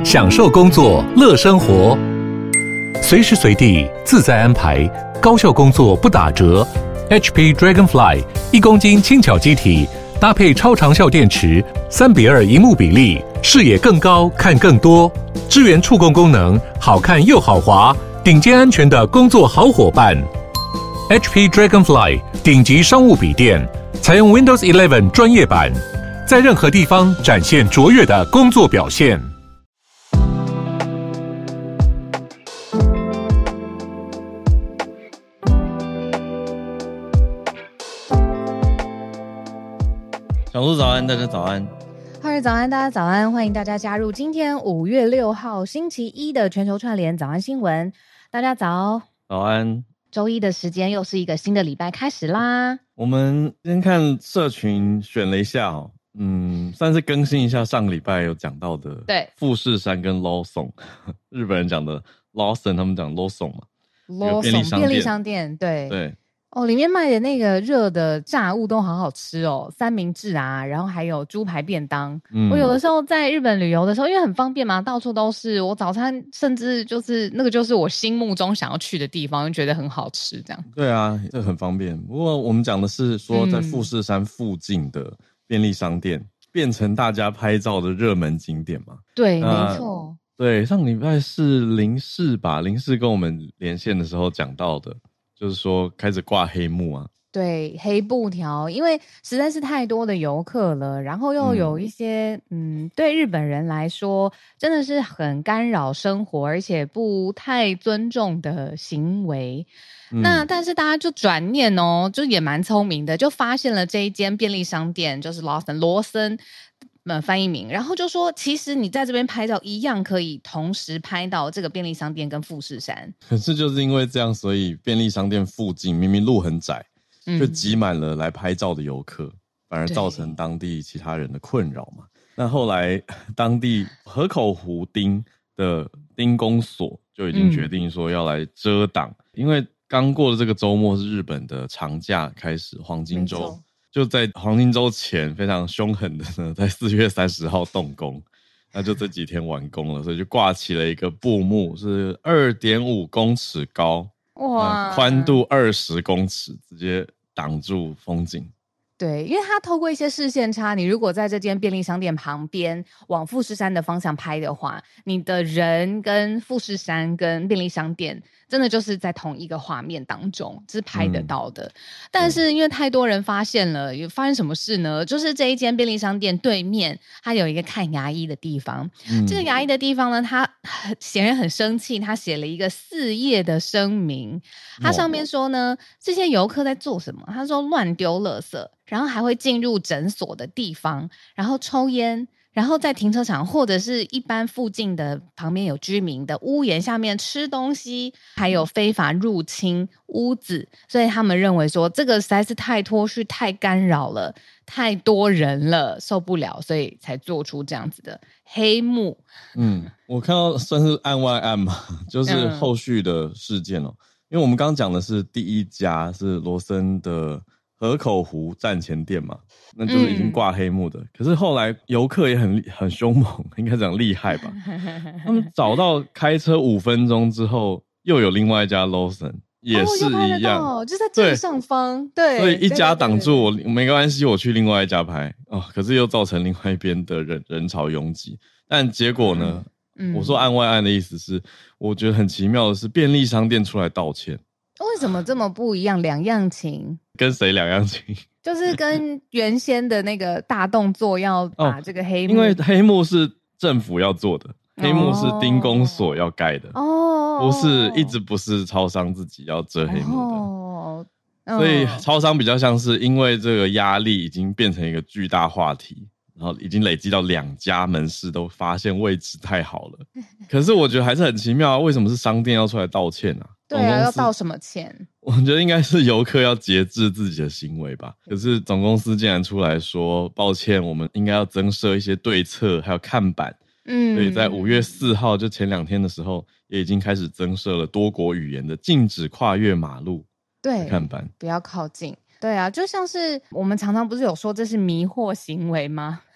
享受工作，乐生活，随时随地自在安排，高效工作不打折。HP Dragonfly 1公斤轻巧机体，搭配超长效电池，3:2萤幕比例，视野更高，看更多，支援触控功能，好看又好滑，顶尖安全的工作好伙伴。HP Dragonfly 顶级商务笔电，采用 Windows 11专业版，在任何地方展现卓越的工作表现。 小鹿早安，大家早安。 嗨，早安，大家早安！欢迎大家加入今天5月6号星期一的全球串联早安新闻。大家早， 早安。 周一的时间又是一个新的礼拜开始啦。 我们先看社群选了一下算是更新一下上个礼拜有讲到的， 对， 富士山跟 Lawson， 日本人讲的 Lawson， 他们讲 Lawson 嘛 ，Lawson 便利商店，对对。 哦，里面卖的那个热的炸物都好好吃哦，三明治啊，然后还有猪排便当。我有的时候在日本旅游的时候，因为很方便嘛，到处都是，我早餐甚至就是那个就是我心目中想要去的地方，就觉得很好吃这样。 对啊，这很方便。不过我们讲的是说在富士山附近的便利商店，变成大家拍照的热门景点嘛。 对，没错。 对，上礼拜是林氏吧，林氏跟我们连线的时候讲到的。就是说开始挂黑幕啊， 对，黑布条，因为实在是太多的游客了，然后又有一些对日本人来说真的是很干扰生活，而且不太尊重的行为。那但是大家就转念哦，就也蛮聪明的，就发现了这一间便利商店，就是罗森。翻译名，然后就说其实你在这边拍照一样可以同时拍到这个便利商店跟富士山。 可是就是因为这样，所以便利商店附近明明路很窄，就挤满了来拍照的游客，反而造成当地其他人的困扰嘛。那后来当地河口湖町的町公所就已经决定说要来遮挡，因为刚过的这个周末是日本的长假开始，黄金周。就在黄金周前非常凶狠的呢，在4月30号动工，那就这几天完工了，所以就挂起了一个布幕，是 2.5 公尺高，哇，宽度20公尺，直接挡住风景。 对，因为它透过一些视线差，你如果在这间便利商店旁边往富士山的方向拍的话，你的人跟富士山跟便利商店真的就是在同一个画面当中，是拍得到的。但是因为太多人发现了，发生什么事呢？就是这一间便利商店对面，它有一个看牙医的地方。这个牙医的地方呢，他显然很生气，他写了一个4页的声明。他上面说呢，这些游客在做什么？他说乱丢垃圾，然后还会进入诊所的地方，然后抽烟，然后在停车场或者是一般附近的旁边有居民的屋檐下面吃东西，还有非法入侵屋子，所以他们认为说这个实在是太脱序、太干扰了，太多人了，受不了，所以才做出这样子的黑幕。 我看到算是案外案嘛，就是后续的事件哦。因为我们刚刚讲的是第一家是罗森的河口湖站前店嘛，那就是已经挂黑幕的。可是后来游客也很凶猛，应该讲厉害吧？他们找到开车5分钟之后，又有另外一家 Lawson 也是一样， 就在正上方。对， 所以一家挡住我，没关系，我去另外一家拍哦。可是又造成另外一边的人潮拥挤，但结果呢？我说案外案的意思是，我觉得很奇妙的是，便利商店出来道歉， 为什么这么不一样？两样情？ 跟谁两样情？ 就是跟原先的那个大动作要把这个黑幕， 因为黑幕是政府要做的，黑幕是町公所要盖的，不是超商自己要遮黑幕的，所以超商比较像是因为这个压力已经变成一个巨大话题。然后已经累积到2家门市都发现位置太好了，可是我觉得还是很奇妙啊，为什么是商店要出来道歉啊？ 对啊，要道什么歉？ 我觉得应该是游客要节制自己的行为吧。可是总公司竟然出来说抱歉，我们应该要增设一些对策，还有看板。所以在5月4号就前2天的时候，也已经开始增设了多国语言的禁止跨越马路的看板， 不要靠近。对啊，就像是我们常常不是有说这是迷惑行为吗？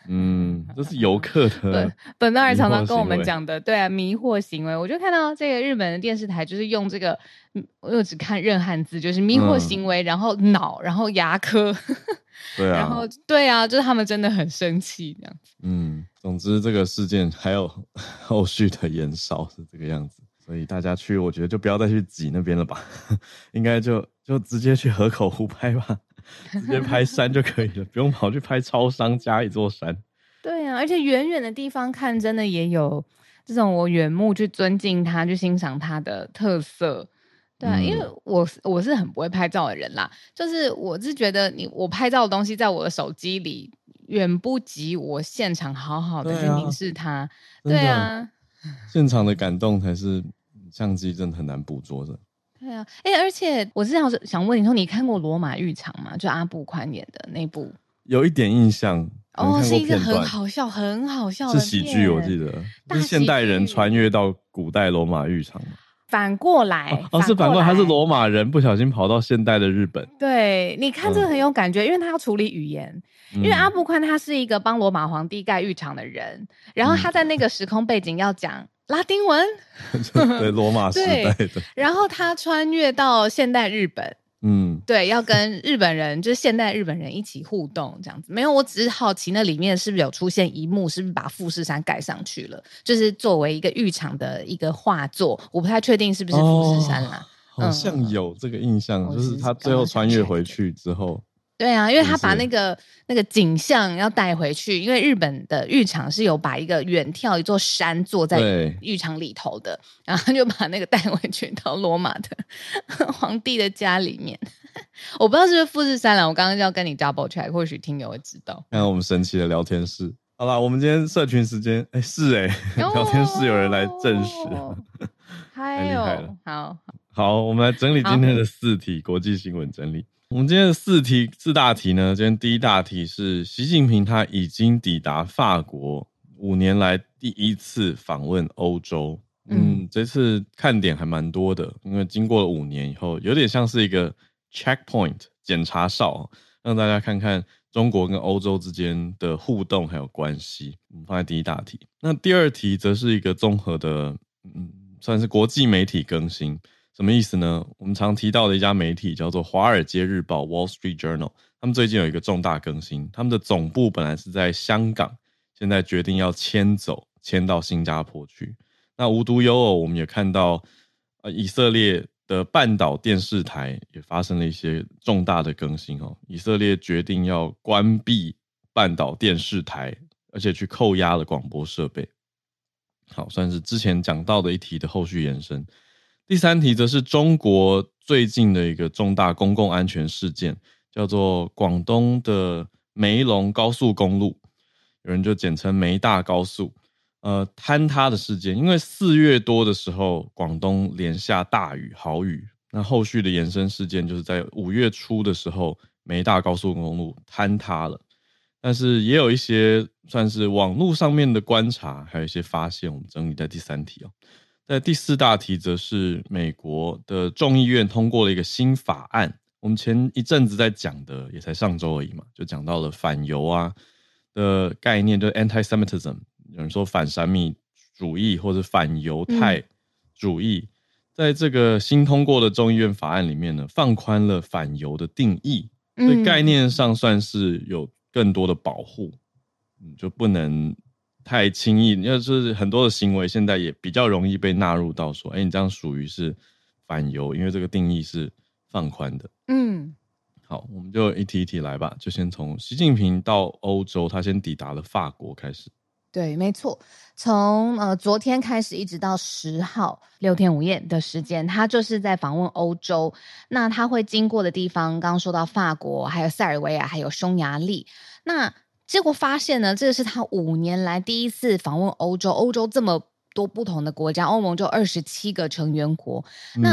这是游客的本纳尔常常跟我们讲的，对啊，迷惑行为。我就看到这个日本的电视台就是用这个，我只看认汉字，就是迷惑行为，然后脑，然后牙科， 对啊， 然后对啊，就是他们真的很生气这样子。 总之这个事件还有后续的延烧是这个样子，所以大家去，我觉得就不要再去挤那边了吧，应该就直接去河口湖拍吧。直接拍山就可以了，不用跑去拍超商加一座山。 对啊，而且远远的地方看，真的也有这种我远目去尊敬它，去欣赏它的特色。对啊，因为我是很不会拍照的人啦，就是我是觉得我拍照的东西在我的手机里远不及我现场好好的去凝视它。对啊， 现场的感动才是相机真的很难捕捉的。 对啊，而且我是想问你说，你看过《罗马浴场》吗？就阿布宽演的那部， 有一点印象。 是一个很好笑的是喜剧，我记得是现代人穿越到古代罗马浴场嘛。 反过来是反过来，他是罗马人不小心跑到现代的日本。 对，你看这个很有感觉，因为他要处理语言。因为阿布宽他是一个帮罗马皇帝盖浴场的人，然后他在那个时空背景要讲拉丁文， 对，罗马时代的。 然后他穿越到现代日本，对，要跟日本人，就是现代日本人一起互动这样子。没有，我只是好奇那里面是不是有出现一幕，是不是把富士山盖上去了，就是作为一个浴场的一个画作，我不太确定是不是富士山啦。 好像有这个印象，就是他最后穿越回去之后。 对啊，因为他把那个景象要带回去，因为日本的浴场是有把一个远眺一座山坐在浴场里头的，然后他就把那个带回去到罗马的皇帝的家里面。我不知道是不是富士山啦，我刚刚就要跟你 double check， 或许听友会知道。 看我们神奇的聊天室。好啦，我们今天社群时间，聊天室有人来证实，太厉害了。好，我们来整理今天的4题国际新闻整理。我们今天的4大题呢，今天第一大题是习近平他已经抵达法国，5年来第一次访问欧洲。这次看点还蛮多的，因为经过了5年以后，有点像是一个 checkpoint 检查哨，让大家看看中国跟欧洲之间的互动还有关系。我们放在第一大题。那第二题则是一个综合的，算是国际媒体更新。什么意思呢？我们常提到的一家媒体叫做华尔街日报 Wall Street Journal， 他们最近有一个重大更新，他们的总部本来是在香港，现在决定要迁到新加坡去。那无独有偶，我们也看到以色列的半岛电视台也发生了一些重大的更新以色列决定要关闭半岛电视台，而且去扣押了广播设备。好，算是之前讲到的一题的后续延伸。第3题则是中国最近的一个重大公共安全事件，叫做广东的梅龙高速公路，有人就简称梅大高速，坍塌的事件。因为4月多的时候，广东连下大雨豪雨，那后续的延伸事件就是在5月初的时候，梅大高速公路坍塌了。但是也有一些算是网络上面的观察，还有一些发现，我们整理在第3题在第4大题则是美国的众议院通过了一个新法案，我们前一阵子在讲的也才上周而已嘛，就讲到了反犹的概念，就是 anti-Semitism， 有人说反闪米主义或者反犹太主义，在这个新通过的众议院法案里面呢，放宽了反犹的定义，所以概念上算是有更多的保护，就不能太轻易，就是很多的行为现在也比较容易被纳入到说，你这样属于是反犹，因为这个定义是放宽的。好，我们就一题一题来吧，就先从习近平到欧洲，他先抵达了法国开始。 对，没错，从昨天开始一直到10号6天5夜的时间，他就是在访问欧洲。那他会经过的地方，刚刚说到法国，还有塞尔维亚，还有匈牙利。那结果发现呢，这是他5年来第一次访问欧洲。欧洲这么多不同的国家，欧盟就27个成员国。那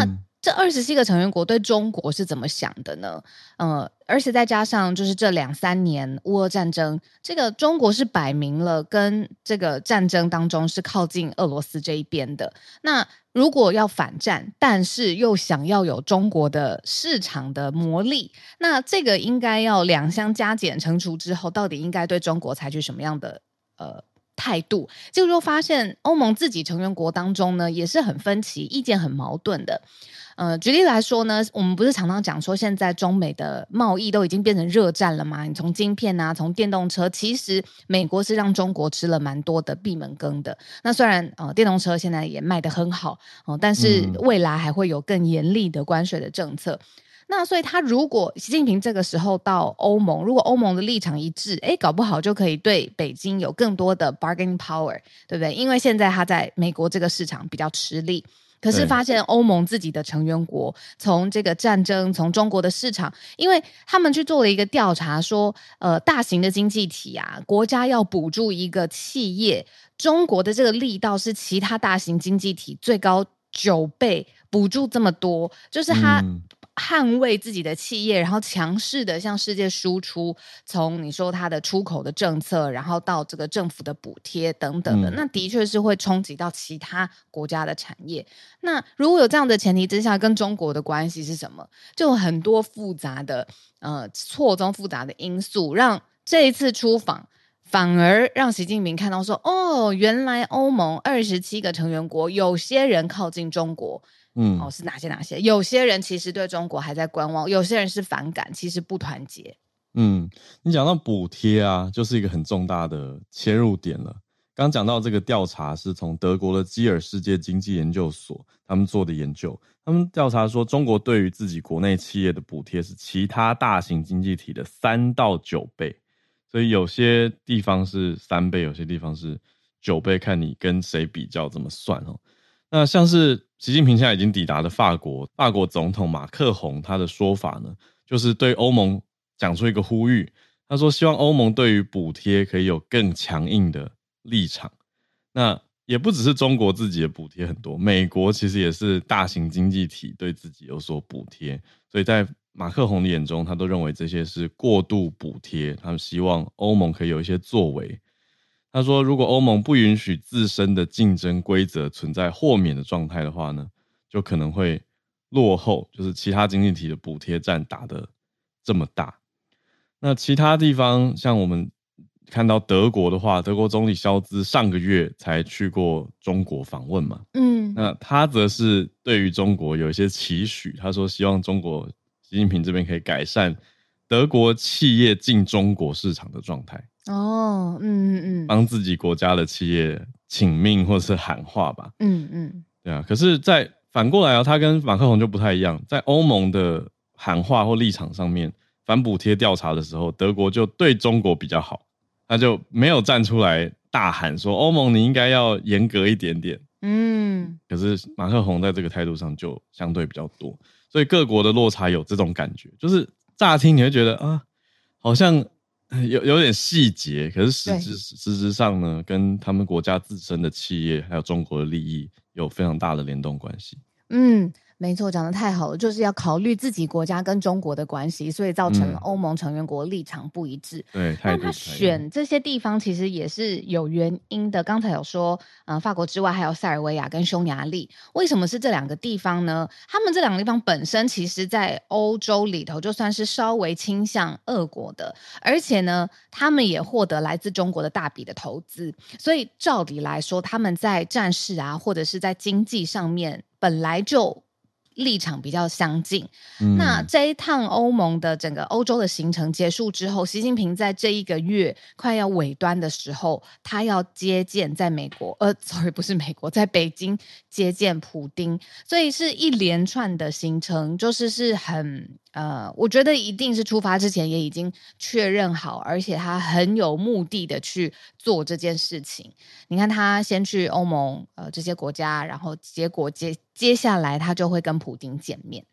这27个成员国对中国是怎么想的呢？而且再加上就是这2-3年乌俄战争，这个中国是摆明了跟这个战争当中是靠近俄罗斯这一边的。那如果要反战，但是又想要有中国的市场的魔力，那这个应该要两相加减乘除之后，到底应该对中国采取什么样的态度？结果就发现欧盟自己成员国当中呢，也是很分歧，意见很矛盾的。举例来说呢，我们不是常常讲说现在中美的贸易都已经变成热战了吗？你从晶片啊，从电动车，其实美国是让中国吃了蛮多的闭门羹的。那虽然电动车现在也卖得很好，但是未来还会有更严厉的关税的政策。那所以他如果习近平这个时候到欧盟，如果欧盟的立场一致，搞不好就可以对北京有更多的 bargaining power， 对不对？因为现在他在美国这个市场比较吃力，可是发现欧盟自己的成员国从这个战争，从中国的市场，因为他们去做了一个调查说，大型的经济体啊，国家要补助一个企业，中国的这个力道是其他大型经济体最高9倍，补助这么多，就是他捍卫自己的企业，然后强势的向世界输出，从你说它的出口的政策，然后到这个政府的补贴等等的，那的确是会冲击到其他国家的产业。那如果有这样的前提之下，跟中国的关系是什么？就有很多复杂的错综复杂的因素，让这一次出访反而让习近平看到说，原来欧盟27个成员国有些人靠近中国，是哪些？有些人其实对中国还在观望，有些人是反感，其实不团结。 你讲到补贴啊，就是一个很重大的切入点了。刚讲到这个调查是从德国的基尔世界经济研究所他们做的研究，他们调查说中国对于自己国内企业的补贴是其他大型经济体的3到9倍，所以有些地方是3倍，有些地方是9倍，看你跟谁比较怎么算哦。那像是习近平现在已经抵达的法国总统马克宏，他的说法呢，就是对欧盟讲出一个呼吁，他说希望欧盟对于补贴可以有更强硬的立场。那也不只是中国自己的补贴很多，美国其实也是大型经济体对自己有所补贴，所以在马克宏的眼中，他都认为这些是过度补贴，他们希望欧盟可以有一些作为。他说如果欧盟不允许自身的竞争规则存在豁免的状态的话呢，就可能会落后，就是其他经济体的补贴战打得这么大。那其他地方像我们看到德国的话，德国总理肖兹上个月才去过中国访问嘛，那他则是对于中国有一些期许，他说希望中国习近平这边可以改善德国企业进中国市场的状态。帮自己国家的企业请命或是喊话吧。对啊，可是在反过来他跟马克宏就不太一样，在欧盟的喊话或立场上面，反补贴调查的时候，德国就对中国比较好，他就没有站出来大喊说欧盟你应该要严格一点点。可是马克宏在这个态度上就相对比较多，所以各国的落差有这种感觉，就是乍听你会觉得好像有点细节，可是实质上呢，跟他们国家自身的企业还有中国的利益有非常大的联动关系。 没错，讲得太好了，就是要考虑自己国家跟中国的关系，所以造成了欧盟成员国立场不一致。 对， 那他选这些地方其实也是有原因的。刚才有说，法国之外还有塞尔维亚跟匈牙利，为什么是这2个地方呢？他们这2个地方本身其实在欧洲里头就算是稍微倾向俄国的，而且呢，他们也获得来自中国的大笔的投资，所以照理来说，他们在战事啊，或者是在经济上面本来就立场比较相近。那这一趟欧盟的整个欧洲的行程结束之后，习近平在这1个月快要尾端的时候，他要接见在美国不是美国，在北京接见普丁，所以是一连串的行程，就是很我觉得一定是出发之前也已经确认好，而且他很有目的的去做这件事情。你看他先去欧盟这些国家，然后结果接下来他就会跟普丁见面。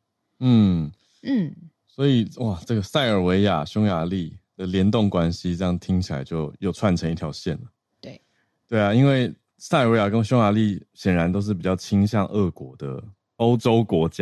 所以这个塞尔维亚、匈牙利的联动关系，这样听起来就又串成一条线了。对啊，因为塞尔维亚跟匈牙利显然都是比较倾向俄国的欧洲国家嘛。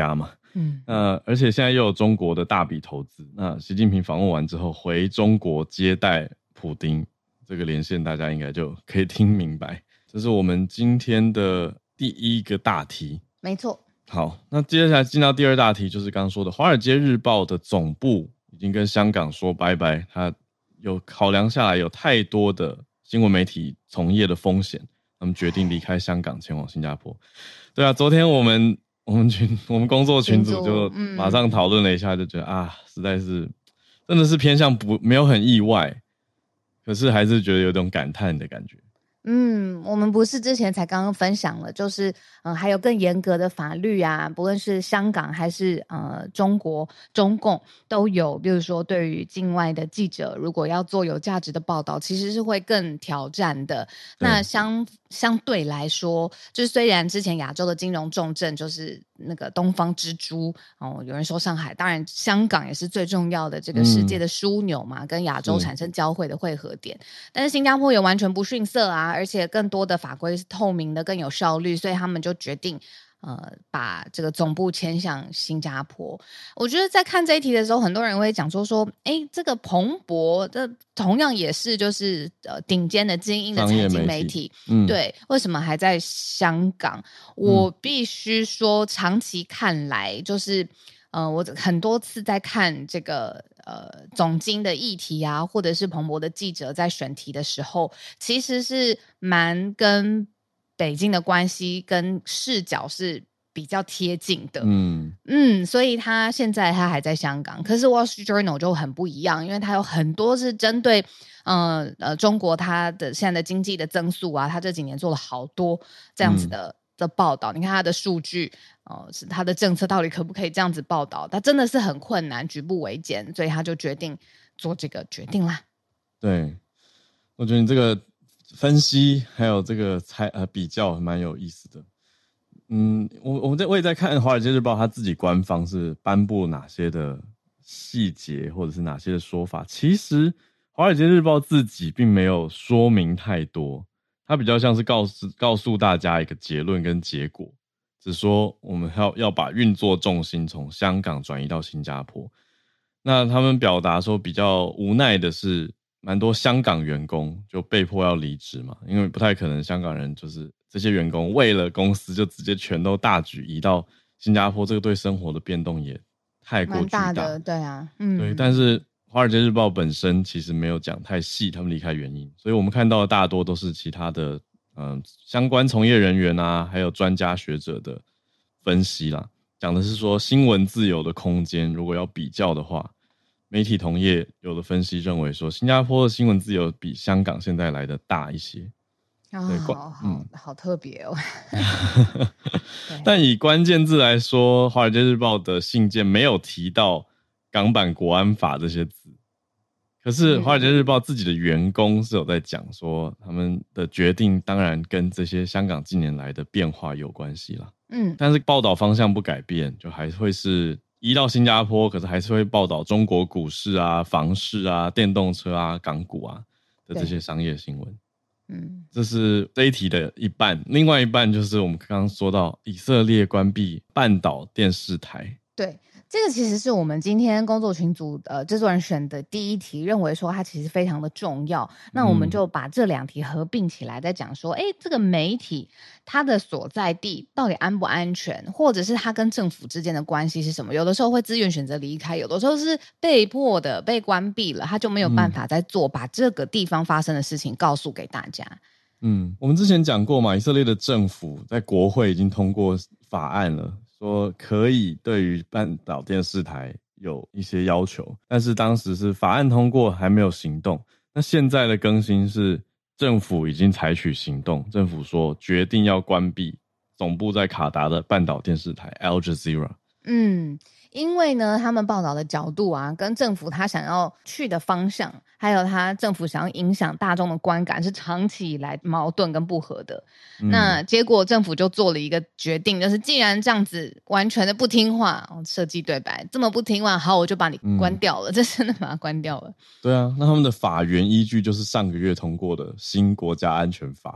而且现在又有中国的大笔投资，那习近平访问完之后回中国接待普丁，这个连线大家应该就可以听明白。这是我们今天的第一个大题。 没错。 好，那接下来进到第二大题，就是刚刚说的华尔街日报的总部已经跟香港说拜拜，他有考量下来有太多的新闻媒体从业的风险，他们决定离开香港前往新加坡。对啊，昨天我们工作群组就马上讨论了一下，就觉得实在是真的是偏向没有很意外，可是还是觉得有种感叹的感觉。 我们不是之前才刚刚分享了，就是还有更严格的法律啊，不论是香港还是中共都有，比如说对于境外的记者，如果要做有价值的报道，其实是会更挑战的。那相对来说，就是虽然之前亚洲的金融重镇就是那个东方之珠有人说上海，当然香港也是最重要的这个世界的枢纽嘛，跟亚洲产生交汇的汇合点。但是新加坡也完全不逊色啊，而且更多的法规是透明的，更有效率，所以他们就决定把这个总部迁向新加坡。我觉得在看这一题的时候，很多人会讲说这个彭博这同样也是就是顶尖的精英的财经媒体，对，为什么还在香港？我必须说，长期看来，就是我很多次在看这个总经的议题啊，或者是彭博的记者在选题的时候，其实是蛮跟北京的关系跟视角是比较贴近的。所以他现在还在香港，可是 Wall Street Journal 就很不一样，因为他有很多是针对中国他的现在的经济的增速啊，他这几年做了好多这样子的报道。你看他的数据是他的政策到底可不可以这样子报道，他真的是很困难，举步维艰，所以他就决定做这个决定啦。 对，我觉得你这个分析还有这个比较蛮有意思的。我也在看《华尔街日报》他自己官方是颁布哪些的细节，或者是哪些的说法。其实《华尔街日报》自己并没有说明太多，它比较像是告诉大家一个结论跟结果，只说我们要把运作重心从香港转移到新加坡。那他们表达说比较无奈的是，蛮多香港员工就被迫要离职嘛，因为不太可能香港人就是这些员工为了公司就直接全都大举移到新加坡，这个对生活的变动也太过巨大。 蛮大的，对啊， 对。但是《华尔街日报》本身其实没有讲太细他们离开原因，所以我们看到的大多都是其他的相关从业人员啊，还有专家学者的分析啦，讲的是说新闻自由的空间，如果要比较的话，媒体同业有的分析认为说，新加坡的新闻自由比香港现在来的大一些。 好特别哦。 但以关键字来说，《华尔街日报》的信件没有提到港版国安法这些字，可是《华尔街日报》自己的员工是有在讲说，他们的决定当然跟这些香港近年来的变化有关系啦。但是报道方向不改变，就还会是移到新加坡，可是还是会报道中国股市啊、房市啊、电动车啊、港股啊的这些商业新闻。这是这一题的一半，另外一半就是我们刚刚说到以色列关闭半岛电视台。 对，这个其实是我们今天工作群组制作人选的第一题，认为说它其实非常的重要。那我们就把这两题合并起来，再讲说，这个媒体它的所在地到底安不安全，或者是它跟政府之间的关系是什么？有的时候会自愿选择离开，有的时候是被迫的被关闭了，他就没有办法再把这个地方发生的事情告诉给大家。 我们之前讲过嘛，以色列的政府在国会已经通过法案了，说可以对于半岛电视台有一些要求，但是当时是法案通过还没有行动。那现在的更新是政府已经采取行动，政府说决定要关闭总部在卡达的半岛电视台 Al Jazeera。 因为呢，他们报道的角度啊，跟政府他想要去的方向，还有他政府想要影响大众的观感，是长期以来矛盾跟不合的。那结果政府就做了一个决定，就是既然这样子完全的不听话，设计对白这么不听话，好，我就把你关掉了，这真的把它关掉了。 对啊，那他们的法源依据就是上个月通过的新国家安全法，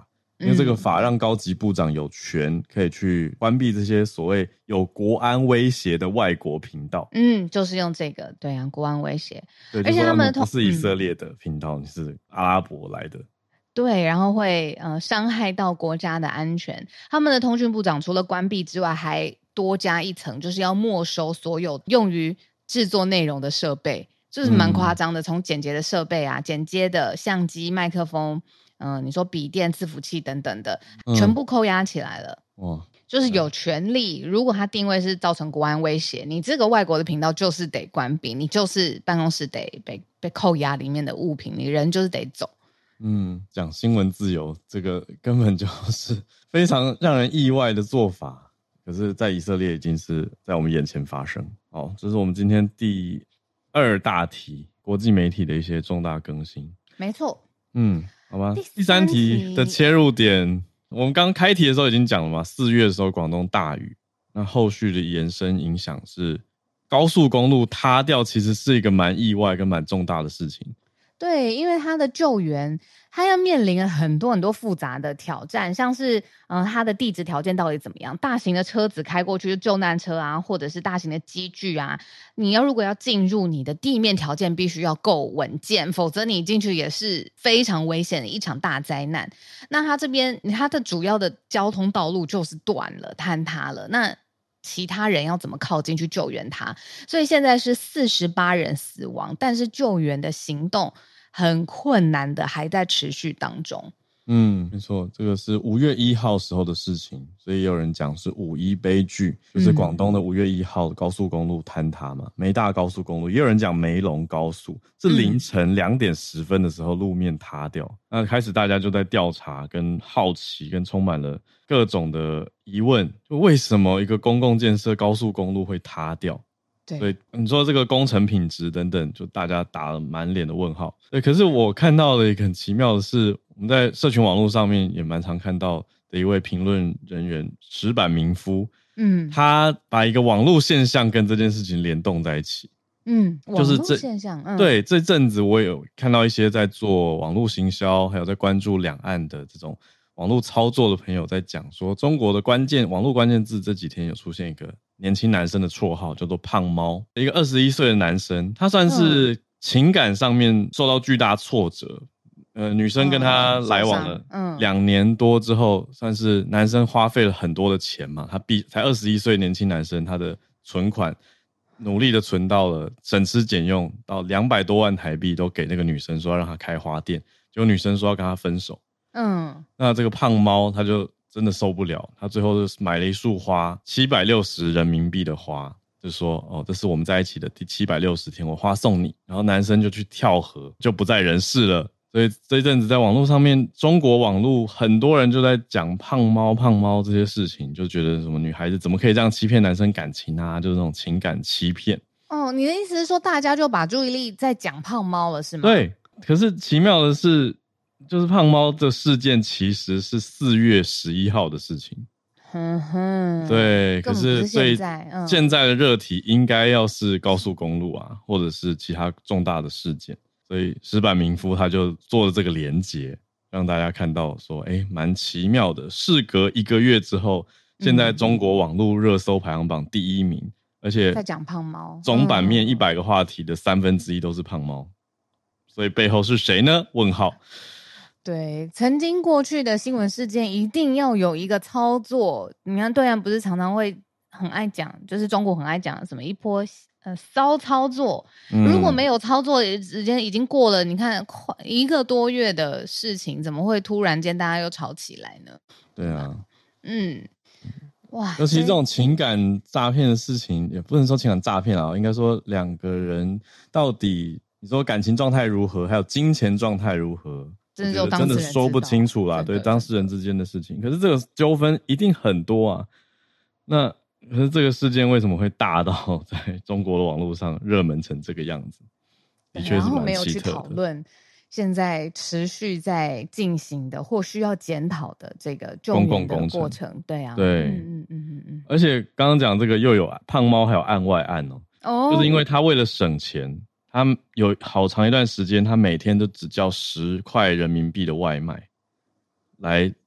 因为这个法让高级部长有权可以去关闭这些所谓有国安威胁的外国频道。 就是用这个，对啊，国安威胁。 对， 而且他们不是以色列的频道，你是阿拉伯来的。 对，然后会伤害到国家的安全。他们的通讯部长除了关闭之外，还多加一层，就是要没收所有用于制作内容的设备，就是蛮夸张的。从剪接的设备啊、剪接的相机、麦克风，你说笔电、伺服器等等的，全部扣押起来了。哇！就是有权利，如果它定位是造成国安威胁，你这个外国的频道就是得关闭，你就是办公室得被扣押里面的物品，你人就是得走。 讲新闻自由，这个根本就是非常让人意外的做法。可是，在以色列已经是在我们眼前发生。好，这是我们今天第2大题，国际媒体的一些重大更新。 没错。 好吧。第3题的切入点，我们刚开题的时候已经讲了嘛，4月的时候广东大雨，那后续的延伸影响是高速公路塌掉，其实是一个蛮意外跟蛮重大的事情。 对，因为他的救援，他要面临很多很多复杂的挑战，像是他的地质条件到底怎么样？大型的车子开过去，救难车啊，或者是大型的机具啊，如果要进入，你的地面条件必须要够稳健，否则你进去也是非常危险的一场大灾难。那他这边他的主要的交通道路就是断了、坍塌了，那其他人要怎么靠近去救援他？所以现在是48人死亡，但是救援的行动很困难的，还在持续当中。 没错，这个是5月1号时候的事情，所以也有人讲是5·1悲剧，就是广东的5月1号的高速公路坍塌嘛，梅大高速公路，也有人讲梅龙高速，是凌晨2点10分的时候路面塌掉。那开始大家就在调查、跟好奇、跟充满了各种的疑问，就为什么一个公共建设高速公路会塌掉？ 对， 所以你说这个工程品质等等，就大家打了满脸的问号。对，可是我看到了一个很奇妙的是，我们在社群网络上面也蛮常看到的一位评论人员石板民夫，他把一个网络现象跟这件事情联动在一起。就是网络现象， 对，这阵子我有看到一些在做网络行销，还有在关注两岸的这种网络操作的朋友在讲说，中国的网络关键字这几天有出现一个年轻男生的绰号叫做胖猫，一个21岁的男生，他算是情感上面受到巨大挫折，女生跟他来往了2年多之后，算是男生花费了很多的钱嘛，他才21岁年轻男生，他的存款努力的存到了省吃俭用到200多万台币都给那个女生说要让她开花店，结果女生说要跟他分手。那这个胖猫他就真的受不了，他最后就买了一束花，760人民币的花，就说这是我们在一起的第760天，我花送你。然后男生就去跳河，就不在人世了。所以这一阵子在网络上面，中国网络很多人就在讲胖猫这些事情，就觉得什么女孩子怎么可以这样欺骗男生感情啊，就是那种情感欺骗。 你的意思是说大家就把注意力在讲胖猫了是吗？ 对，可是奇妙的是，就是胖猫的事件其实是4月11号的事情。对，可是对现在的热题应该要是高速公路啊，或者是其他重大的事件。所以石板民夫他就做了这个连结，让大家看到说蛮奇妙的，事隔1个月之后，现在中国网络热搜排行榜第1名，而且在讲胖猫， 总版面100个话题的1/3都是胖猫，所以背后是谁呢？问号。 对，曾经过去的新闻事件一定要有一个操作。你看对岸不是常常会很爱讲，就是中国很爱讲什么一波骚操作，如果没有操作时间已经过了，你看快1个多月的事情，怎么会突然间大家又吵起来呢？ 对啊， 哇， 尤其这种情感诈骗的事情，也不能说情感诈骗啊，应该说2个人到底你说感情状态如何，还有金钱状态如何， 真的说不清楚啦，对当事人之间的事情。可是这个纠纷一定很多啊，可是这个事件为什么会大到在中国的网络上热门成这个样子？的确是蛮奇特的。然后没有去讨论现在持续在进行的或需要检讨的这个救援的过程。对啊， 对，而且刚刚讲这个又有胖猫，还有案外案就是因为他为了省钱，他有好长一段时间，他每天都只叫10块人民币的外卖，来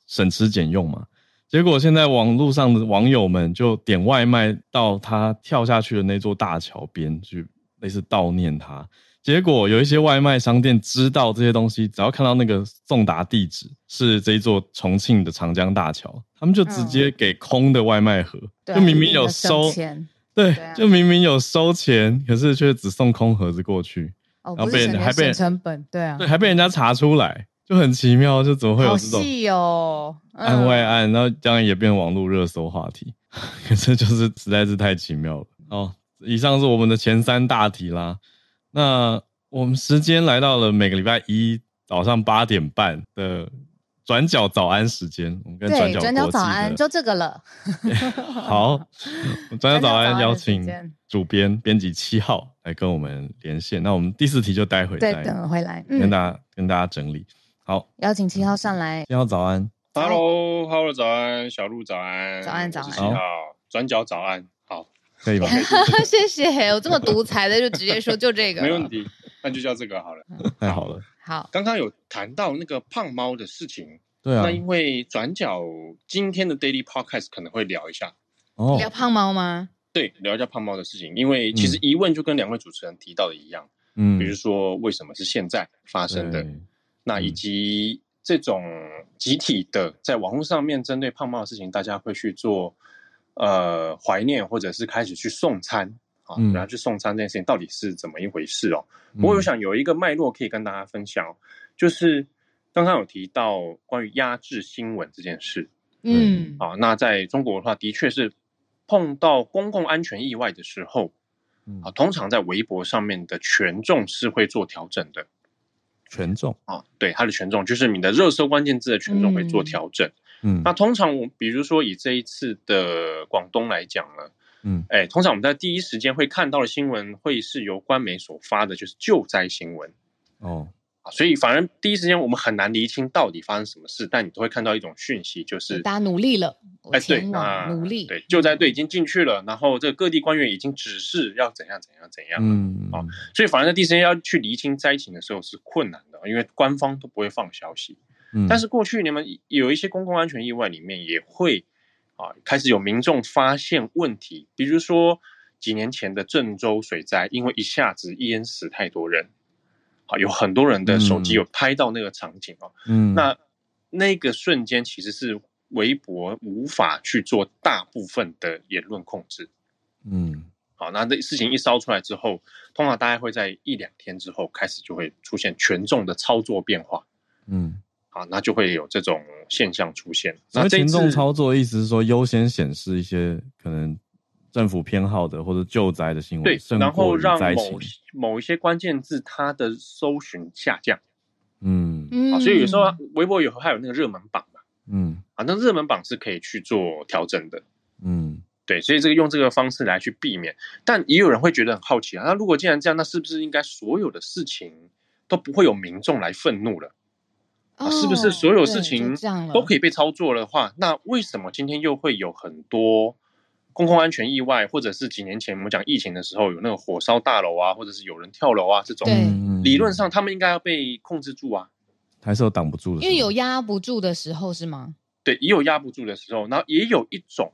省吃俭用嘛。结果现在网络上的网友们就点外卖到他跳下去的那座大桥边去，类似悼念他。结果有一些外卖商店知道这些东西，只要看到那个送达地址是这一座重庆的长江大桥，他们就直接给空的外卖盒，就明明有收钱，对，就明明有收钱，可是却只送空盒子过去，然后还被成本，对啊， 对，还被人家查出来。就很奇妙，就怎么会有这种好细哦， 案外案，然后当然也变成网络热搜话题，可是就是实在是太奇妙了。哦，以上是我们的前3大题啦。那我们时间来到了每个礼拜一早上8点半的转角早安时间，我们跟转角国际的， 转角早安就这个了。 好，转角早安邀请主编编辑7号来跟我们连线。那我们第4题就待会再等回来， 跟大家整理。好， 邀请7号上来。 7号早安 ，Hello， 早安，小鹿早安， 早安， 7号，转角早安，好， 可以吧？ 谢谢，我这么独裁的就直接说就这个， 没问题，那就叫这个好了， 太好了。 好， 刚刚有谈到那个胖猫的事情， 对啊， 那因为转角今天的 Daily Podcast 可能会聊一下， 聊胖猫吗？ 对，聊一下胖猫的事情，因为其实疑问就跟2位主持人提到的一样，比如说为什么是现在发生的。那以及这种集体的在网络上面针对胖猫的事情，大家会去做怀念，或者是开始去送餐啊，然后去送餐这件事情到底是怎么一回事哦？不过我想有一个脉络可以跟大家分享，就是刚刚有提到关于压制新闻这件事，那在中国的话，的确是碰到公共安全意外的时候，通常在微博上面的权重是会做调整的。 权重对，它的权重就是你的热搜关键字的权重会做调整。那通常比如说以这一次的广东来讲呢，通常我们在第一时间会看到的新闻会是由官媒所发的，就是救灾新闻。所以反而第一时间我们很难厘清到底发生什么事，但你都会看到一种讯息，就是大家努力了， 对， 努力， 对，救灾队已经进去了，然后这个各地官员已经指示要怎样，所以反而在第一时间要去厘清灾情的时候是困难的，因为官方都不会放消息。但是过去你们有一些公共安全意外里面也会开始有民众发现问题，比如说几年前的郑州水灾，因为一下子淹死太多人。有很多人的手机有拍到那个场景那个瞬间其实是微博无法去做大部分的言论控制。那这事情一烧出来之后，通常大概会在1-2天之后开始就会出现权重的操作变化。那就会有这种现象出现。 那权重操作的意思是说优先显示一些可能政府偏好的或者救灾的新闻， 对，然后让某一些关键字它的搜寻下降。所以有时候微博还有那个热门榜嘛，那热门榜是可以去做调整的。对，所以用这个方式来去避免。但也有人会觉得很好奇那如果既然这样，那是不是应该所有的事情都不会有民众来愤怒了？是不是所有事情都可以被操作的话，那为什么今天又会有很多公共安全意外，或者是几年前我们讲疫情的时候有那个火烧大楼或者是有人跳楼这种，理论上他们应该要被控制住还是有挡不住的时候， 因为有压不住的时候是吗？ 对，也有压不住的时候，然后也有一种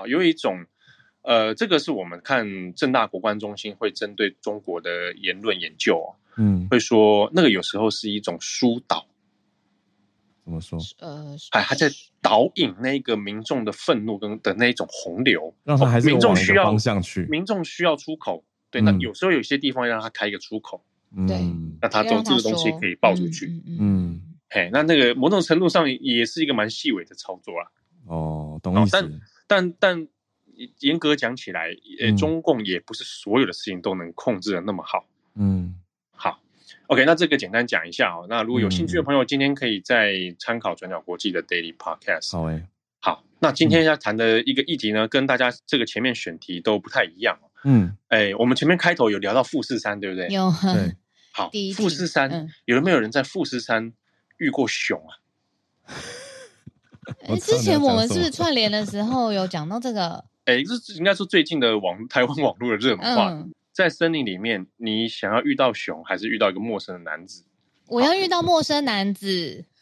这个是我们看政大国关中心会针对中国的言论研究会说那个有时候是一种疏导。 怎么说？ 还在导引那个民众的愤怒的那一种洪流， 让他还是往一个方向去。 民众需要出口，对，那有时候有些地方让他开一个出口， 对， 让他做这个东西可以爆出去。那个某种程度上也是一个蛮细微的操作啦。 懂意思。 但严格讲起来，中共也不是所有的事情都能控制的那么好。好。OK， 那这个简单讲一下那如果有兴趣的朋友，今天可以再参考转角国际的 Daily Podcast。好，那今天要谈的一个议题呢，跟大家这个前面选题都不太一样我们前面开头有聊到富士山，对不对？ 有。 对。好，富士山，有没有人在富士山遇过熊之前我们是不是串联的时候有讲到这个？ 这应该说最近的台湾网络的热门话在森林里面，你想要遇到熊，还是遇到一个陌生的男子？ 我要遇到陌生男子。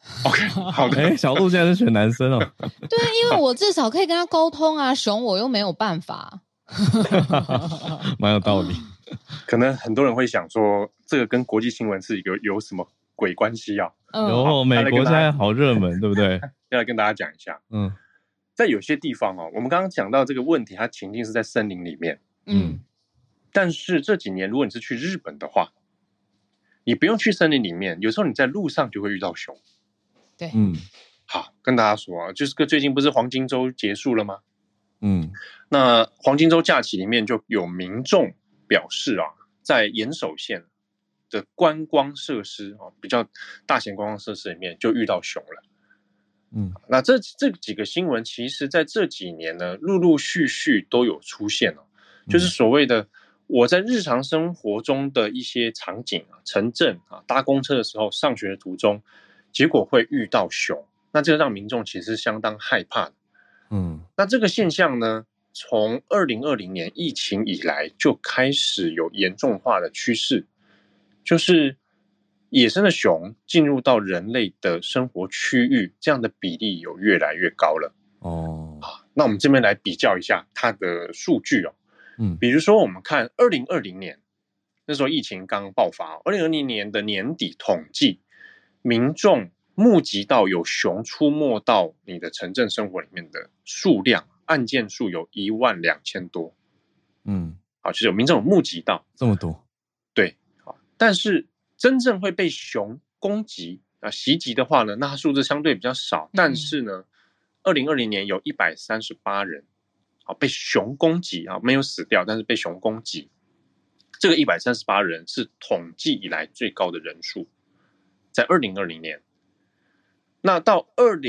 OK， 好的。 小鹿现在是选男生哦。 对，因为我至少可以跟他沟通啊，熊我又没有办法。 蛮有道理。 可能很多人会想说，这个跟国际新闻是有什么鬼关系啊？ 美国现在好热门，对不对？ 要来跟大家讲一下。在有些地方我们刚刚讲到这个问题，它情境是在森林里面。但是这几年，如果你是去日本的话，你不用去森林里面，有时候你在路上就会遇到熊。 对， 好，跟大家说就是最近不是黄金周结束了吗？ 那黄金周假期里面就有民众表示在岩手县的观光设施比较大型观光设施里面就遇到熊了。那这几个新闻，其实在这几年呢，陆陆续续都有出现就是所谓的我在日常生活中的一些场景城镇搭公车的时候，上学的途中，结果会遇到熊，那这个让民众其实相当害怕的。那这个现象呢，从2020年疫情以来就开始有严重化的趋势，就是野生的熊进入到人类的生活区域，这样的比例有越来越高了。那我们这边来比较一下它的数据比如说我们看2020年，那时候疫情刚爆发，2020年的年底统计，民众目击到有熊出没到你的城镇生活里面的数量，案件数有12000多。就是有民众有目击到这么多。 对，但是真正会被熊攻击袭击的话呢，那它数字相对比较少。但是呢，2020年有138人被熊攻击没有死掉，但是被熊攻击。这个138人是统计以来最高的人数，在2020年。那到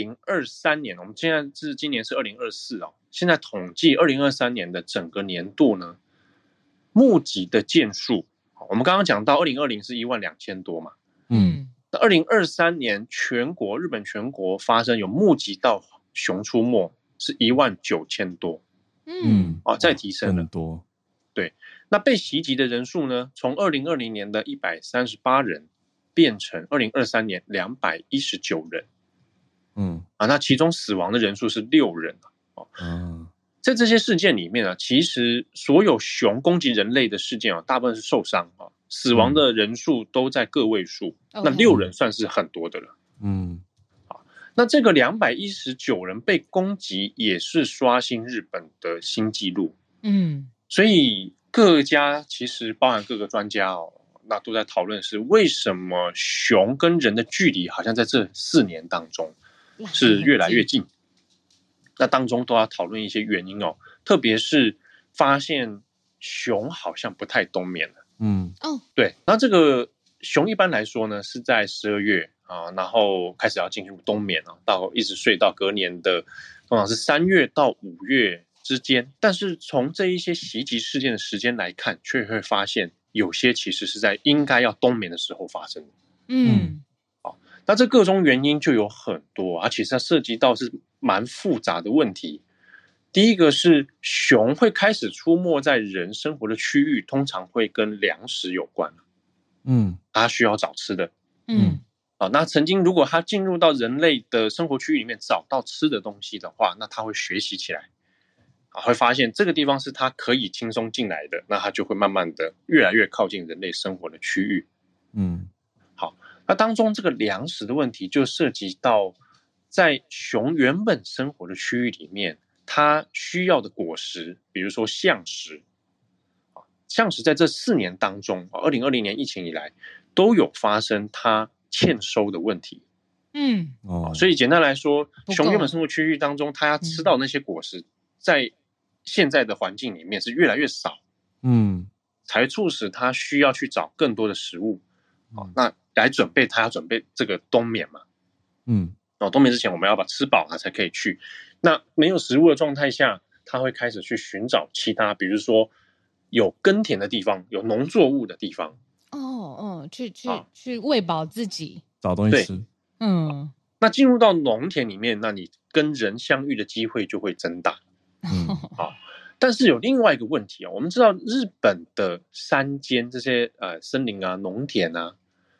2023年，我们现在今年是2024现在统计2023年的整个年度呢，目击的件数，我们刚刚讲到2020是12000多嘛。那2023年日本全国发生有目击到熊出没是19000多。再提升了很多。 对，那被袭击的人数呢，从2020年的138人变成2023年219人。那其中死亡的人数是6人。在这些事件里面其实所有熊攻击人类的事件大部分是受伤死亡的人数都在个位数。那6人算是很多的了。那这个219人被攻击也是刷新日本的新纪录。所以各家其实包含各个专家那都在讨论是为什么熊跟人的距离好像在这4年当中是越来越近。那当中都要讨论一些原因特别是发现熊好像不太冬眠了。对，那这个熊一般来说呢是在12月然后开始要进入冬眠到一直睡到隔年的通常是3月到5月之间。但是从这一些袭击事件的时间来看，却会发现有些其实是在应该要冬眠的时候发生的。那这各种原因就有很多而且它涉及到是蛮复杂的问题。第一个是熊会开始出没在人生活的区域，通常会跟粮食有关。它需要找吃的。那曾经如果它进入到人类的生活区域里面找到吃的东西的话，那它会学习起来会发现这个地方是它可以轻松进来的，那它就会慢慢的越来越靠近人类生活的区域。好，那当中这个粮食的问题就涉及到在熊原本生活的区域里面，它需要的果实，比如说橡实。橡实在这4年当中，2020年疫情以来都有发生它欠收的问题。所以简单来说，熊原本生活区域当中，它要吃到那些果实，在现在的环境里面是越来越少。才促使它需要去找更多的食物。那来准备它要准备这个冬眠嘛。冬眠之前我们要把吃饱它才可以去。那没有食物的状态下，它会开始去寻找其他，比如说有耕田的地方，有农作物的地方。 去喂饱自己， 找东西吃。 那进入到农田里面，那你跟人相遇的机会就会增大。但是有另外一个问题我们知道日本的山间这些森林农田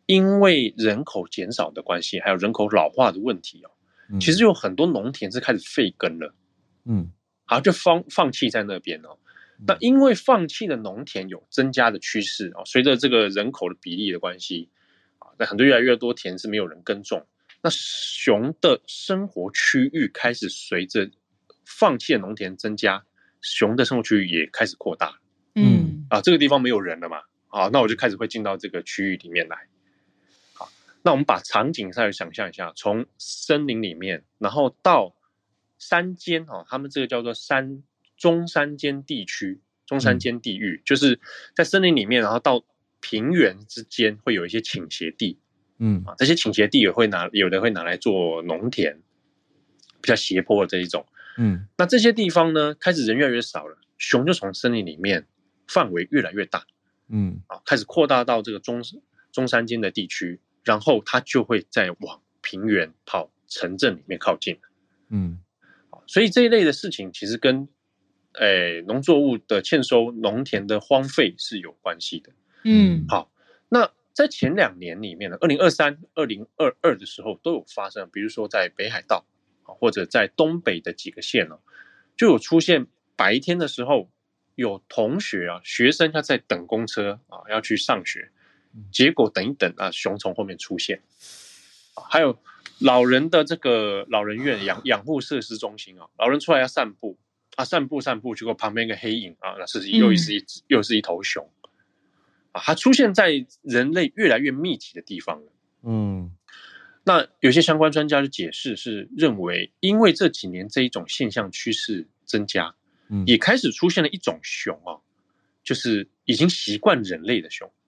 因为人口减少的关系，还有人口老化的问题其实有很多农田是开始废耕了，就放弃在那边那因为放弃的农田有增加的趋势随着这个人口的比例的关系那很多越来越多田是没有人耕种，那熊的生活区域开始随着放弃的农田增加，熊的生活区域也开始扩大。这个地方没有人了嘛，那我就开始会进到这个区域里面来。好，那我们把场景稍微想象一下，从森林里面，然后到山间他们这个叫做中山间地区、中山间地域，就是在森林里面，然后到平原之间会有一些倾斜地。这些倾斜地有的会拿来做农田，比较斜坡的这一种。那这些地方呢，开始人越来越少了，熊就从森林里面范围越来越大，开始扩大到这个中山间的地区，然后它就会再往平原跑城镇里面靠近。所以这一类的事情其实跟农作物的欠收、农田的荒废是有关系的。好，那在前2年里面呢，2023、2022的时候都有发生，比如说在北海道或者在东北的几个县就有出现白天的时候有同学学生他在等公车要去上学，结果等一等熊从后面出现。还有老人的这个老人院养护设施中心老人出来要散步散步，结果旁边一个黑影那是又是一头熊它出现在人类越来越密集的地方了。那有些相关专家就解释是认为，因为这几年这一种现象趋势增加，也开始出现了一种熊就是已经习惯人类的熊。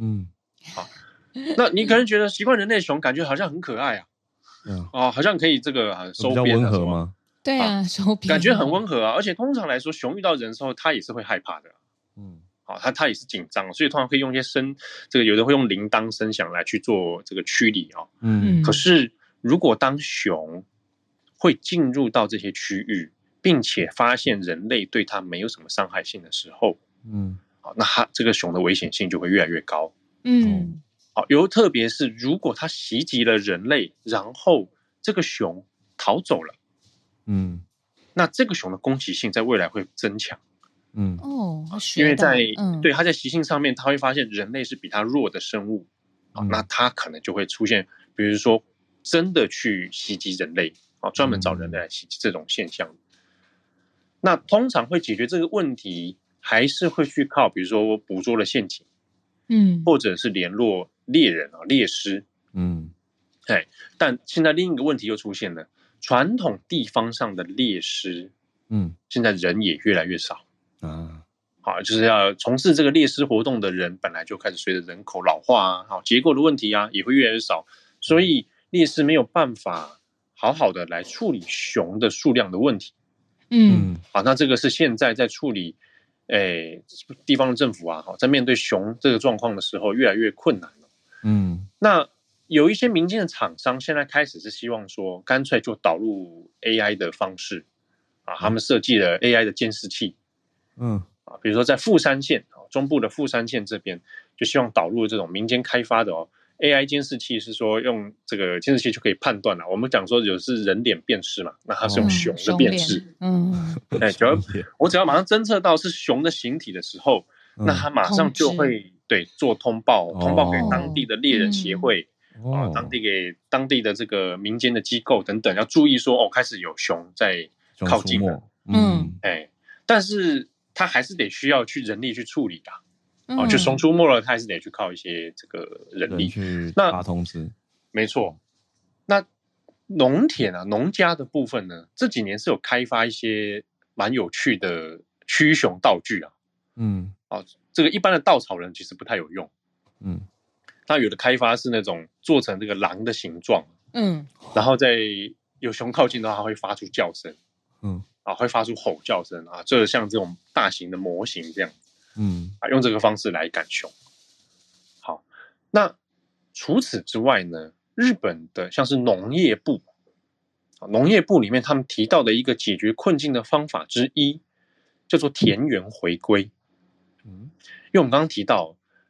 那你可能觉得习惯人类的熊感觉好像很可爱好像可以这个收编，比较温和吗？ 对收编感觉很温和而且通常来说，熊遇到人的时候，它也是会害怕的。它也是紧张，所以通常会用一些有的会用铃铛声响来去做这个驱离可是如果当熊会进入到这些区域，并且发现人类对它没有什么伤害性的时候，那它这个熊的危险性就会越来越高。特别是如果它袭击了人类，然后这个熊逃走了，那这个熊的攻击性在未来会增强。因为它在习性上面，它会发现人类是比它弱的生物那它可能就会出现，比如说真的去袭击人类专门找人类来袭击这种现象。那通常会解决这个问题，还是会去靠比如说捕捉了陷阱，或者是联络猎人猎狮。但现在另一个问题又出现了，传统地方上的猎狮现在人也越来越少就是要从事这个猎狮活动的人本来就开始随着人口老化结构的问题也会越来越少，所以猎狮没有办法好好的来处理熊的数量的问题。那这个是现在在处理地方政府在面对熊这个状况的时候越来越困难了。那有一些民间的厂商现在开始是希望说，干脆就导入 AI 的方式他们设计了 AI 的监视器。比如说在富山县中部的富山县这边，就希望导入这种民间开发的AI 监视器，是说用这个监视器就可以判断我们讲说有是人脸辨识嘛，那它是用熊的辨识。我只要马上侦测到是熊的形体的时候，那它马上就会做通报给当地的猎人协会给当地的这个民间的机构等等，要注意说开始有熊在靠近了。但是它还是得需要去人力去处理就熊出没了，它还是得去靠一些这个人力去发通知。 没错。那农田农家的部分呢，这几年是有开发一些蛮有趣的驱熊道具这个一般的稻草人其实不太有用。它有的开发是那种做成这个狼的形状，然后在有熊靠近的话，它会发出叫声，会发出吼叫声就像这种大型的模型这样子，用这个方式来赶熊。好，那除此之外呢，日本的像是农业部里面他们提到的一个解决困境的方法之一，叫做田园回归。因为我们刚刚提到，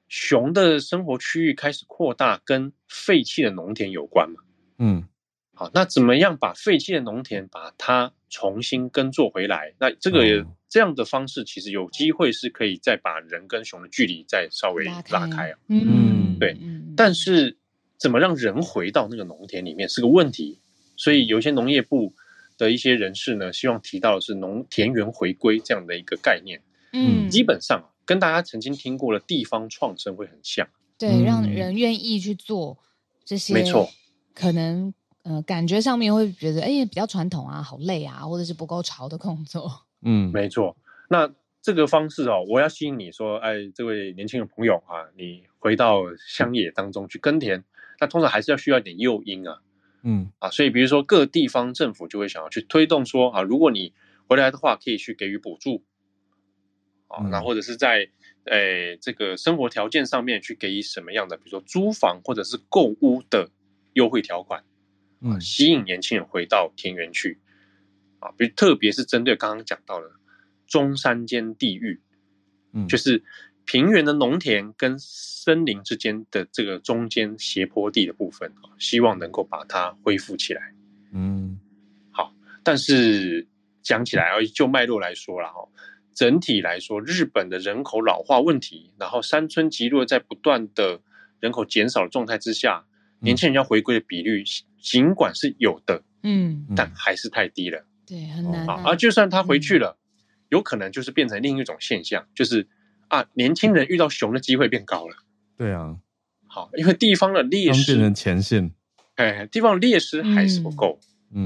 熊的生活区域开始扩大，跟废弃的农田有关嘛。好，那怎么样把废弃的农田把它重新耕作回来？那这样的方式其实有机会是可以再把人跟熊的距离再稍微拉开啊。对。但是怎么让人回到那个农田里面是个问题，所以有一些农业部的一些人士呢，希望提到的是田园回归这样的一个概念。基本上跟大家曾经听过的地方创生会很像。 对，让人愿意去做这些， 没错， 可能感觉上面会觉得比较传统啊，好累啊，或者是不够潮的工作。 没错。那这个方式我要吸引你说，这位年轻的朋友啊，你回到乡野当中去耕田，那通常还是要需要一点诱因啊。所以比如说各地方政府就会想要去推动说啊，如果你回来的话，可以去给予补助那或者是在这个生活条件上面去给予什么样的，比如说租房或者是购屋的优惠条款吸引年轻人回到田园去特别是针对刚刚讲到的中山间地域，就是平原的农田跟森林之间的这个中间斜坡地的部分希望能够把它恢复起来。好，但是讲起来就脉络来说啦整体来说，日本的人口老化问题，然后山村集落在不断的人口减少的状态之下，年轻人要回归的比率尽管是有的，但还是太低了。 对，很难而就算他回去了，有可能就是变成另一种现象，就是年轻人遇到熊的机会变高了。 对啊， 好，因为地方的劣势变成前线， 地方的劣势还是不够。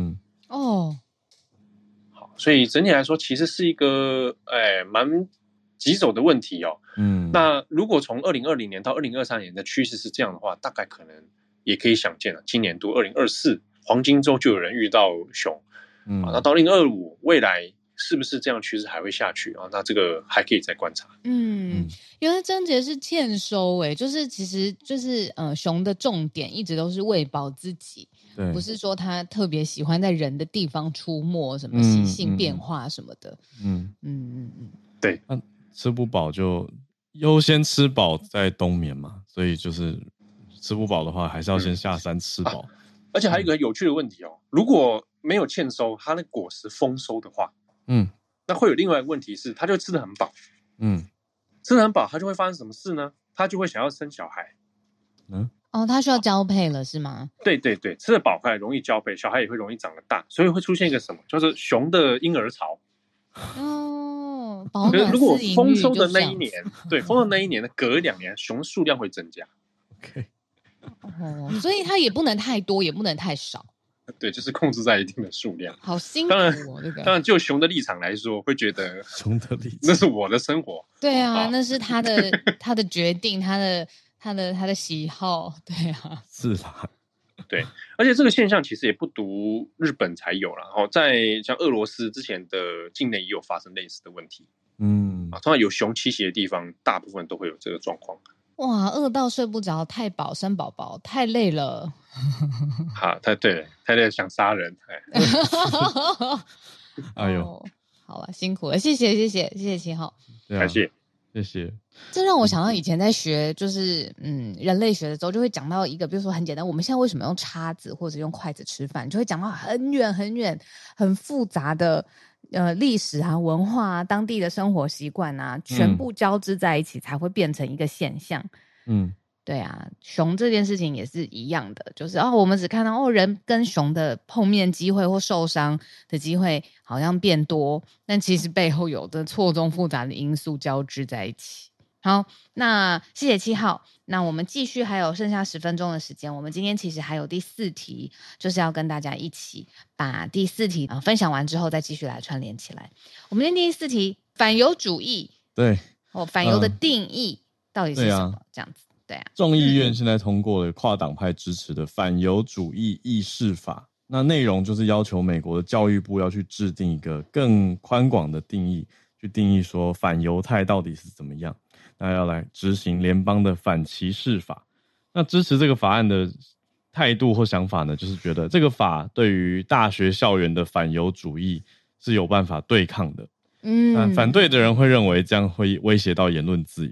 所以整体来说，其实是一个蛮棘手的问题那如果从2020年到2023年的趋势是这样的话，大概可能也可以想见了，今年度2024黄金周就有人遇到熊，那到2025未来是不是这样趋势还会下去那这个还可以再观察。 原来症结是欠收就是其实就是熊的重点一直都是喂饱自己，不是说他特别喜欢在人的地方出没，什么习性变化什么的。 对， 吃不饱就优先吃饱再冬眠嘛，所以就是吃不饱的话还是要先下山吃饱。 而且还有一个有趣的问题如果没有欠收，它的果实丰收的话，那会有另外一个问题是，它就吃得很饱，吃得很饱，它就会发生什么事呢？它就会想要生小孩。 它需要交配了是吗？ 对对对，吃得饱快容易交配，小孩也会容易长得大，所以会出现一个什么，就是熊的婴儿潮。 保暖如果丰收的那一年，对，丰收的那一年的隔2年，熊数量会增加。 OK。 所以它也不能太多，也不能太少。 对，就是控制在一定的数量。 好辛苦当然就熊的立场来说，会觉得熊的立场那是我的生活。 对啊，那是他的决定，他的喜好。对啊， 是啦。 对，而且这个现象其实也不独日本才有啦在像俄罗斯之前的境内也有发生类似的问题。通常有熊栖息的地方，大部分都会有这个状况。 哇，饿到睡不着，太饱生宝宝，太累了。 太对了，太累了，想杀人。 哎呦， 好了，辛苦了，谢谢7号， 感谢。 这让我想到以前在学就是人类学的时候，就会讲到一个，比如说很简单，我们现在为什么用叉子或者用筷子吃饭，就会讲到很远很远很复杂的历史啊、文化啊、当地的生活习惯啊，全部交织在一起才会变成一个现象。对啊，熊这件事情也是一样的，就是我们只看到人跟熊的碰面机会或受伤的机会好像变多，但其实背后有的错综复杂的因素交织在一起。好，那谢谢7号，那我们继续，还有剩下10分钟的时间，我们今天其实还有第4题，就是要跟大家一起把第4题分享完之后再继续来串联起来。我们今天第4题，反犹主义， 对， 反犹的定义到底是什么？这样子。对啊， 众议院现在通过了跨党派支持的反犹主义议事法，那内容就是要求美国的教育部要去制定一个更宽广的定义，去定义说反犹太到底是怎么样，那要来执行联邦的反歧视法。那支持这个法案的态度或想法呢，就是觉得这个法对于大学校园的反犹主义是有办法对抗的。反对的人会认为这样会威胁到言论自由。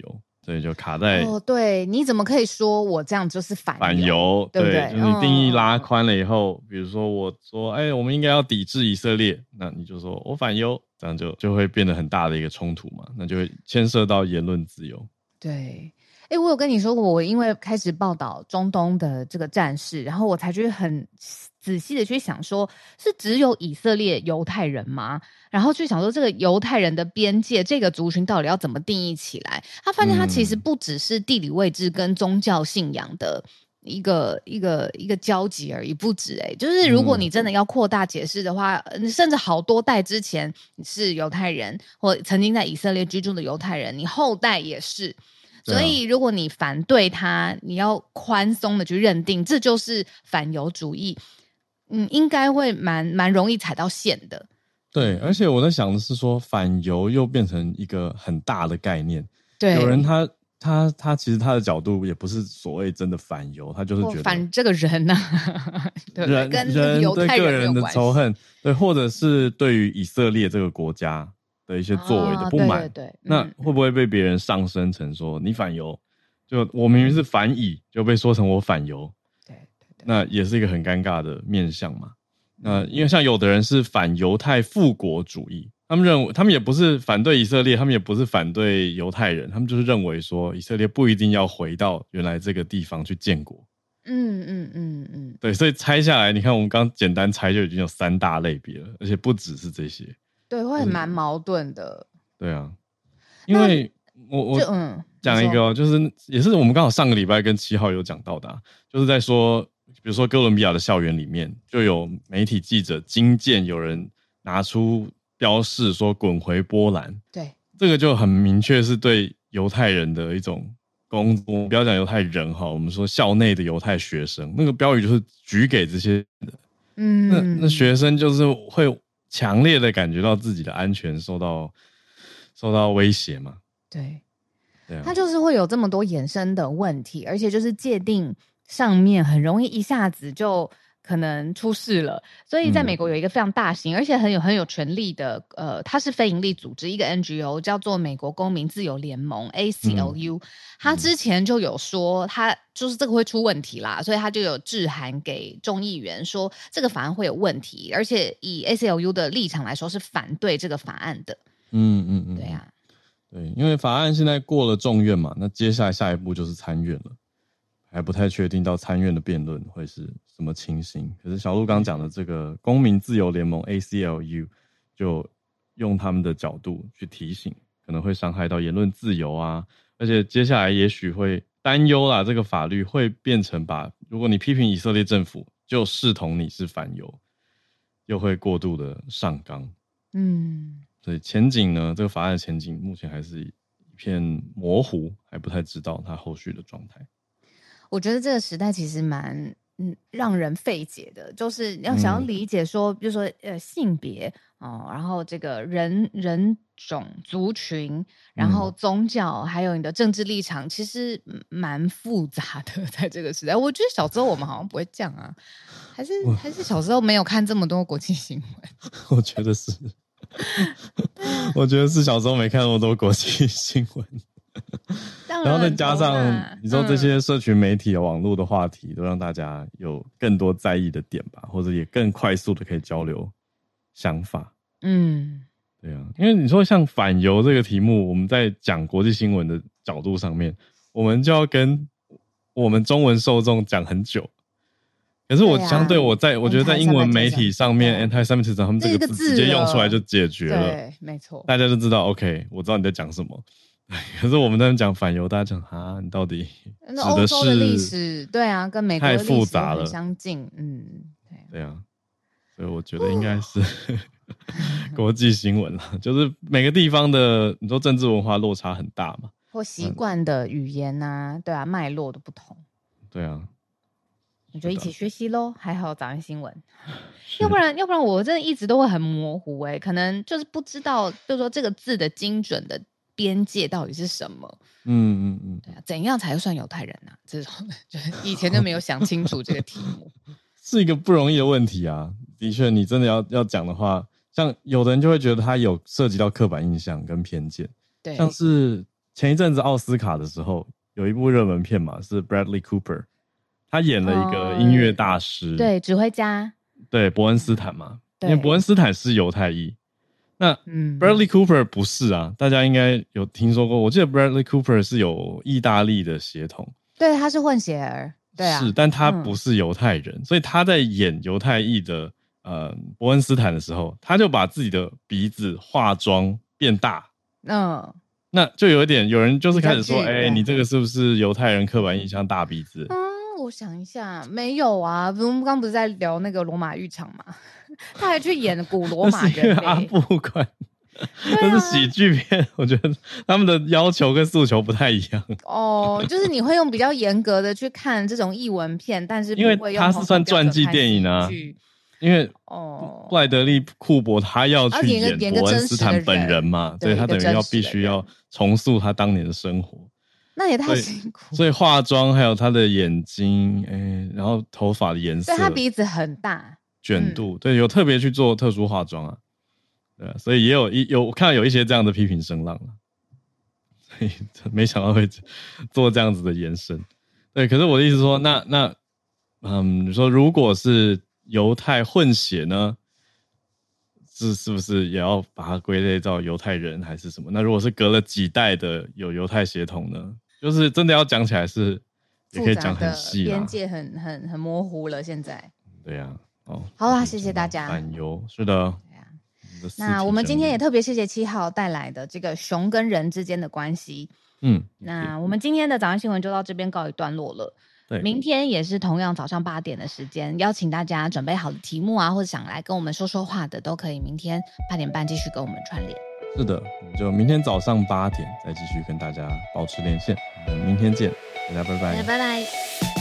对，就卡在对，你怎么可以说我这样就是反犹， 对不对？ 就是你定义拉宽了以后，比如说我说，我们应该要抵制以色列，那你就说我反犹，这样就会变得很大的一个冲突嘛，那就会牵涉到言论自由。 对，我有跟你说过，我因为开始报道中东的这个战事，然后我才去很仔细的去想说，是只有以色列犹太人吗？然后去想说这个犹太人的边界，这个族群到底要怎么定义起来？他发现他其实不只是地理位置跟宗教信仰的一个交集而已，不止就是如果你真的要扩大解释的话，甚至好多代之前你是犹太人，或曾经在以色列居住的犹太人，你后代也是。所以如果你反对他，你要宽松的去认定这就是反犹主义，应该会蛮容易踩到线的。 对，而且我在想的是说，反犹又变成一个很大的概念。 对， 有人他其实他的角度也不是所谓真的反犹，他就是觉得反这个人对，跟犹太对个人的仇恨，对，或者是对于以色列这个国家的一些作为的不满， 对， 那会不会被别人上升成说你反犹？就我明明是反以，就被说成我反犹， 对， 那也是一个很尴尬的面向嘛。那因为像有的人是反犹太复国主义，他们认为他们也不是反对以色列，他们也不是反对犹太人，他们就是认为说以色列不一定要回到原来这个地方去建国。对，所以拆下来，你看我们刚简单拆就已经有3大类别了，而且不只是这些。 对，会蛮矛盾的。 对啊，因为我讲一个就是也是我们刚好上个礼拜跟7号有讲到的就是在说，比如说哥伦比亚的校园里面就有媒体记者惊见有人拿出标示说滚回波兰。 对， 这个就很明确是对犹太人的一种攻击。我们不要讲犹太人我们说校内的犹太学生，那个标语就是举给这些人的。那学生就是会强烈的感觉到自己的安全受到威胁嘛。 对，它就是会有这么多衍生的问题，而且就是界定上面很容易一下子就可能出事了。所以在美国有一个非常大型而且很有权力的它是非营利组织，一个 NGO 叫做美国公民自由联盟 ACLU。他之前就有说他就是这个会出问题啦，所以他就有致函给众议员说这个法案会有问题，而且以 ACLU 的立场来说是反对这个法案的。对啊， 对，因为法案现在过了众院嘛，那接下来下一步就是参院了，还不太确定到参院的辩论会是什么情形。可是小鹿刚讲的这个公民自由联盟 ACLU 就用他们的角度去提醒，可能会伤害到言论自由而且接下来也许会担忧啦，这个法律会变成如果你批评以色列政府就视同你是反犹，又会过度的上纲。所以前景呢，这个法案的前景目前还是一片模糊，还不太知道它后续的状态。 我觉得这个时代其实蛮让人费解的，就是想要理解说，比如说性别然后这个人种族群，然后宗教，还有你的政治立场，其实蛮复杂的。在这个时代，我觉得小时候我们好像不会这样还是小时候没有看这么多国际新闻。 我觉得是。我觉得是小时候没看那么多国际新闻，然后再加上你说这些社群媒体网络的话题都让大家有更多在意的点吧，或者也更快速的可以交流想法。对啊，因为你说像反犹这个题目，我们在讲国际新闻的角度上面，我们就要跟我们中文受众讲很久。可是我相对我觉得在英文媒体上面 anti-Semitism 他们这个字直接用出来就解决了。 对，没错， 大家就知道 OK， 我知道你在讲什么。可是我们在讲反犹，大家讲你到底指的是欧洲的历史？对啊，跟美国的历史太复杂了， 很相近。 对啊，所以我觉得应该是国际新闻啦，就是每个地方的你说政治文化落差很大嘛， 或习惯的语言对啊，脉络的不同。 对啊。 你就一起学习咯，还好早安新闻，要不然我真的一直都会很模糊可能就是不知道，就是说这个字的精准的边界到底是什么。对啊，怎样才算犹太人这种就是以前就没有想清楚这个题目。 是一个不容易的问题啊。的确，你真的要讲的话，像有的人就会觉得他有涉及到刻板印象跟偏见。 对， 像是前一阵子奥斯卡的时候有一部热门片嘛，是 Bradley Cooper， 他演了一个音乐大师， 对，指挥家， 对，伯恩斯坦嘛，因为伯恩斯坦是犹太裔，那Bradley Cooper 不是啊，大家应该有听说过，我记得 Bradley Cooper 是有意大利的血统， 对，他是混血儿，对啊， 是，但他不是犹太人，所以他在演犹太裔的伯恩斯坦的时候，他就把自己的鼻子化妆变大，那就有人就是开始说，你这个是不是犹太人刻板印象大鼻子？ 我想一下，没有啊，我们刚不是在聊那个罗马浴场吗？他还去演古罗马人阿布宽，这是喜剧片，我觉得他们的要求跟诉求不太一样。 就是你会用比较严格的去看这种艺文片，但是不会用因为他是算传记电影啊。因为布莱德利库珀他要去演伯恩斯坦本人嘛，所以他等于必须要重塑他当年的生活， 那也太辛苦。 所以化妆还有他的眼睛，然后头发的颜色， 对，他鼻子很大， 卷度，对，有特别去做特殊化妆啊，对啊，所以也有看到有一些这样的批评声浪了，所以没想到会做这样子的延伸。对，可是我的意思是说，你说如果是犹太混血呢，是不是也要把它归类到犹太人还是什么？那如果是隔了几代的有犹太血统呢？就是真的要讲起来是也可以讲很细啦， 边界很模糊了现在。 对啊， 好啦，谢谢大家。 担忧是的。 那我们今天也特别谢谢7号带来的这个熊跟人之间的关系。那我们今天的早安新闻就到这边告一段落了。对，明天也是同样早上8点的时间，邀请大家准备好的题目啊，或者想来跟我们说说话的，都可以明天8点半继续跟我们串联。 是的，我们就明天早上8点再继续跟大家保持连线。我们明天见，大家拜拜， 拜拜。